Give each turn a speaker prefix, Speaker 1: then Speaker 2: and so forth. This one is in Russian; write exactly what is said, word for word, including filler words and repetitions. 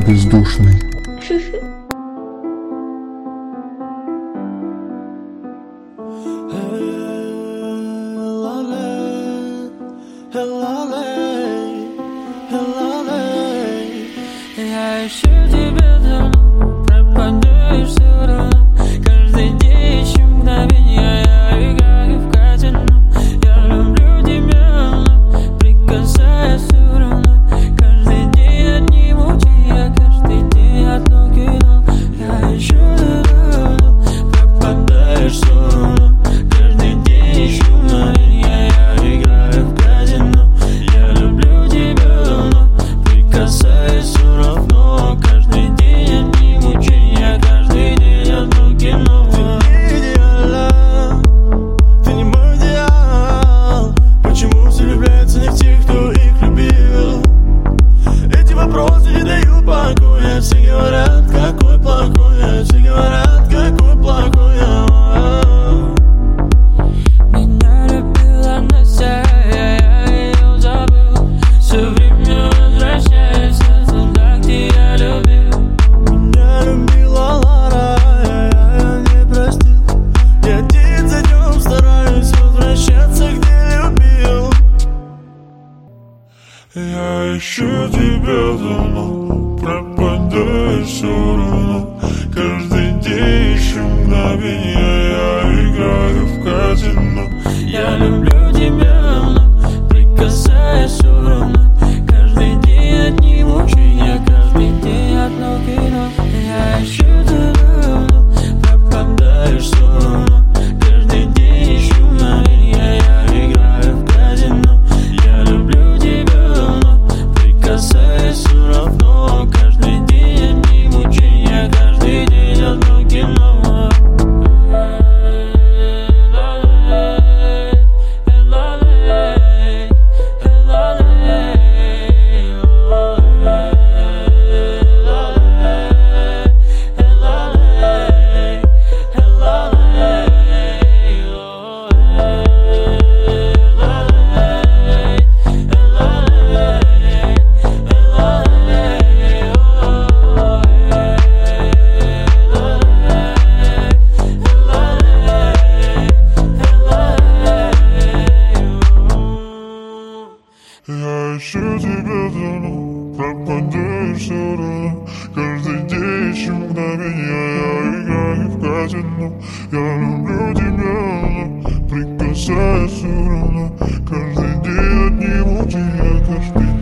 Speaker 1: бездушный.
Speaker 2: Я ищу тебя давно, пропадаешь все равно. Каждый день ищу мгновенья, я играю в казино. Я люблю тебя, но прикасаюсь все равно. Каждый день одни мучения, каждый день одно кино. Я ищу тебя давно, пропадаешь все равно. Каждый день ищу мгновенья, я играю в казино. Я люблю тебя давно, прикасаюсь все равно. Каждый день одни мучения, каждый день одно кино.
Speaker 3: Ты не идеальна, ты не мой идеал. Почему все влюбляются не в тех, кто их любил? Эти вопросы не дают покоя. Все говорят, какой плохой я. Все говорят, какой плохой я.
Speaker 2: Меня любила Настя, я ее забыл. Все время возвращается туда, где я любил.
Speaker 3: Меня любила Лара, я ее не простил. Я день за днем стараюсь возвращаться, где любил. Я ищу тебя давно, пропадаешь все равно. Каждый день ищу мгновенья, я играю в казино.
Speaker 2: Я люблю тебя давно, прикасаясь все равно. Каждый день одни мучения, каждый день одно кино. Я ищу тебя давно, пропадаешь все равно. Каждый день ищу мгновенья, я играю в казино. Я люблю тебя давно, прикасаясь все равно. Каждый день одни мучения, каждый день одно кино.
Speaker 3: Я ищу тебя давно, пропадаешь все равно. Каждый день ищу мгновенья, я играю в казино. Я люблю тебя, но прикасаюсь все равно. Каждый день одни мучения, каждый